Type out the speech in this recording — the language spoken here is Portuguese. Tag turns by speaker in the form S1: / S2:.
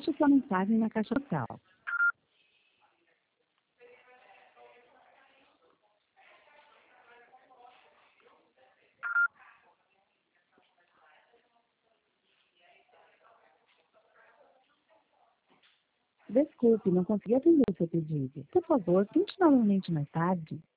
S1: Deixe sua mensagem na caixa postal. Desculpe, não consegui atender o seu pedido. Por favor, tente novamente mais tarde.